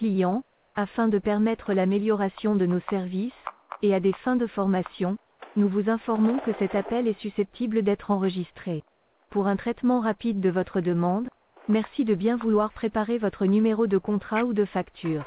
client, afin de permettre l'amélioration de nos services, et à des fins de formation, nous vous informons que cet appel est susceptible d'être enregistré. Pour un traitement rapide de votre demande, merci de bien vouloir préparer votre numéro de contrat ou de facture.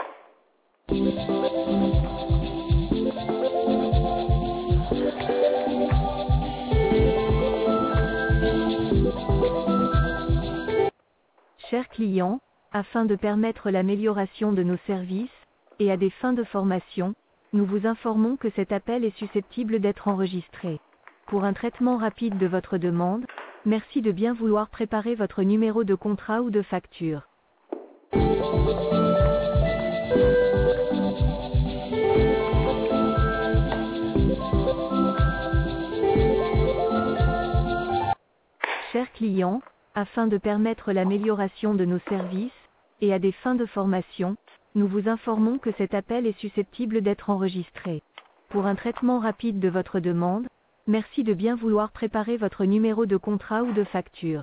Chers clients, afin de permettre l'amélioration de nos services, et à des fins de formation, nous vous informons que cet appel est susceptible d'être enregistré. Pour un traitement rapide de votre demande, merci de bien vouloir préparer votre numéro de contrat ou de facture. Chers clients, afin de permettre l'amélioration de nos services, et à des fins de formation, nous vous informons que cet appel est susceptible d'être enregistré. Pour un traitement rapide de votre demande, merci de bien vouloir préparer votre numéro de contrat ou de facture.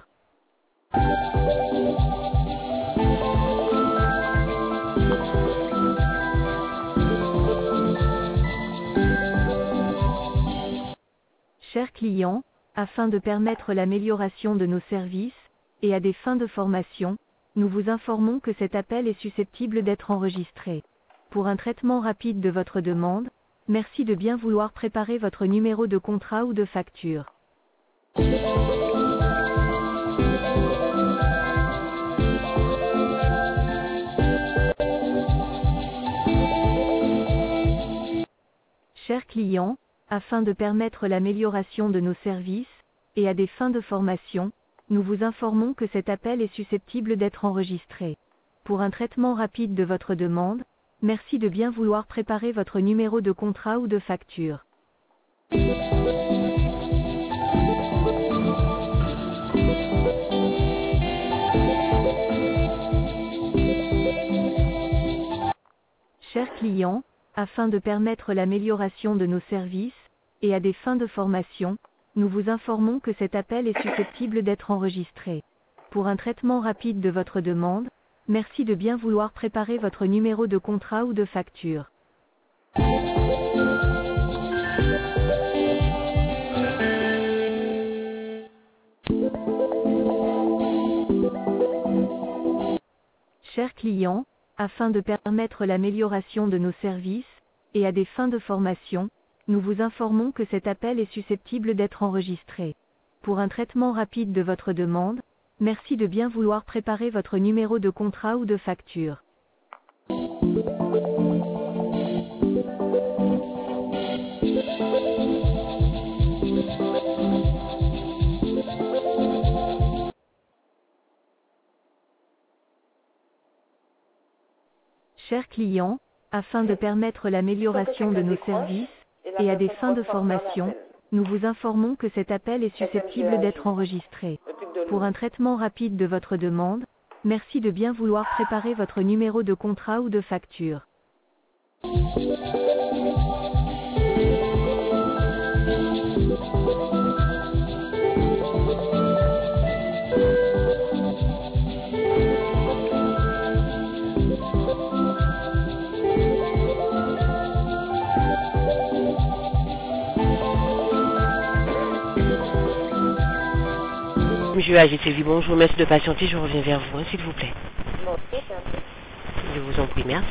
Chers clients, afin de permettre l'amélioration de nos services, et à des fins de formation, nous vous informons que cet appel est susceptible d'être enregistré. Pour un traitement rapide de votre demande, merci de bien vouloir préparer votre numéro de contrat ou de facture. Chers clients, afin de permettre l'amélioration de nos services, et à des fins de formation, nous vous informons que cet appel est susceptible d'être enregistré. Pour un traitement rapide de votre demande, merci de bien vouloir préparer votre numéro de contrat ou de facture. Chers clients, afin de permettre l'amélioration de nos services, et à des fins de formation, nous vous informons que cet appel est susceptible d'être enregistré. Pour un traitement rapide de votre demande, merci de bien vouloir préparer votre numéro de contrat ou de facture. Chers clients, afin de permettre l'amélioration de nos services, et à des fins de formation, nous vous informons que cet appel est susceptible d'être enregistré. Pour un traitement rapide de votre demande, merci de bien vouloir préparer votre numéro de contrat ou de facture. Chers clients, afin de permettre l'amélioration de nos services, et à des fins de formation, nous vous informons que cet appel est susceptible d'être enregistré. Pour un traitement rapide de votre demande, merci de bien vouloir préparer votre numéro de contrat ou de facture. Monsieur AGTV, bonjour, merci de patienter, je reviens vers vous, s'il vous plaît. Je vous en prie, merci.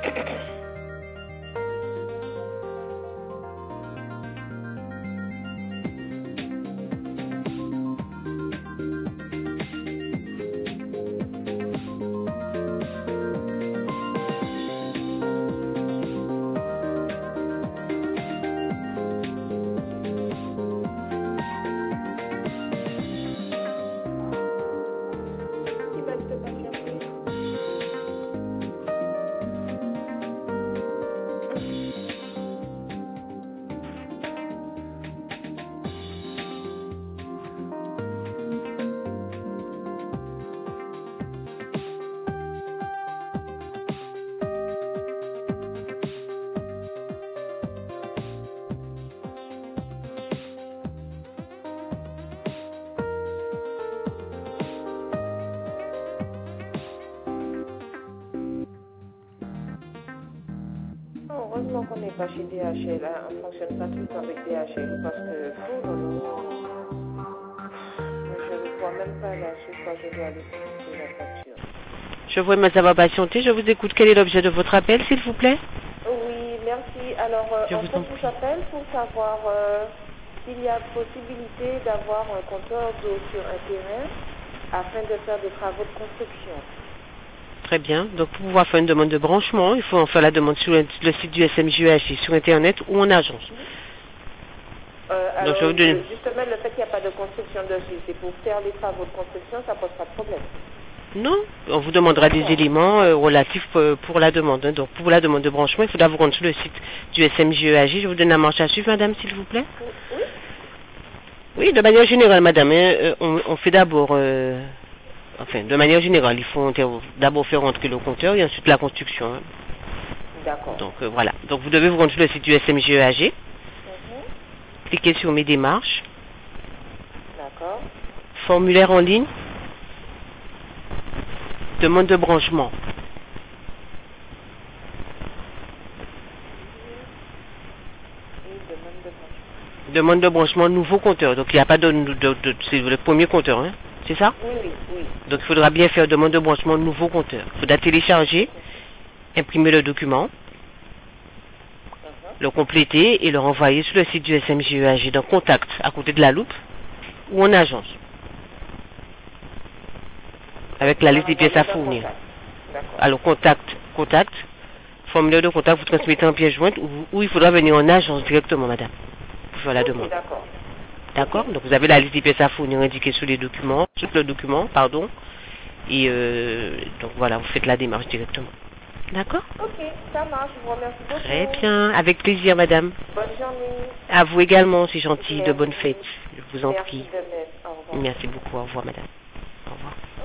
Heureusement qu'on n'est pas chez DHL, hein. On ne fonctionne pas tout le temps avec DHL parce que je ne vois même pas là sur quoi je dois aller pour la facture. Je vous remercie d'avoir patienté. Je vous écoute. Quel est l'objet de votre appel, s'il vous plaît? Oui, merci. Alors, Je en vous fait, en je prie. vous appelle pour savoir s'il y a possibilité d'avoir un compteur d'eau sur un terrain afin de faire des travaux de construction. Très bien. Donc, pour pouvoir faire une demande de branchement, il faut en faire la demande sur le site du SMJEHI, sur Internet ou en agence. Alors, je vais vous donner- justement, le fait qu'il n'y a pas de construction dessus, c'est pour faire les travaux de construction, ça pose pas de problème. Non, on vous demandera des éléments relatifs pour la demande. Hein. Donc, pour la demande de branchement, il faudra vous rendre sur le site du SMJEHI. Je vous donne la marche à suivre, madame, s'il vous plaît. Oui. Oui, de manière générale, madame, hein, on fait d'abord... Enfin, de manière générale, il faut d'abord faire rentrer le compteur et ensuite la construction. Hein. D'accord. Donc, voilà. Donc, vous devez vous rendre sur le site du SMJEHI. Cliquez sur mes démarches. D'accord. Formulaire en ligne. Demande de branchement. Demande de branchement nouveau compteur. Donc, il n'y a pas c'est le premier compteur, hein. C'est ça? Oui. Donc, il faudra bien faire demande de branchement nouveau compteur. Il faudra télécharger, imprimer le document, le compléter et le renvoyer sur le site du SMJEHI dans contact à côté de la loupe ou en agence. Avec la liste des pièces à fournir. D'accord. Alors, contact, formulaire de contact, vous transmettez en pièce jointe ou il faudra venir en agence directement, madame, pour faire la demande. D'accord. D'accord? Donc, vous avez la liste des pièces à fournir indiquée sur le document, et donc voilà, vous faites la démarche directement. D'accord? Ok, ça marche, je vous remercie beaucoup. Très bien, avec plaisir, madame. Bonne journée. À vous également, c'est gentil, de Merci. bonnes fêtes. Je vous en Merci prie. de même. Au revoir. Merci beaucoup, au revoir, madame. Au revoir.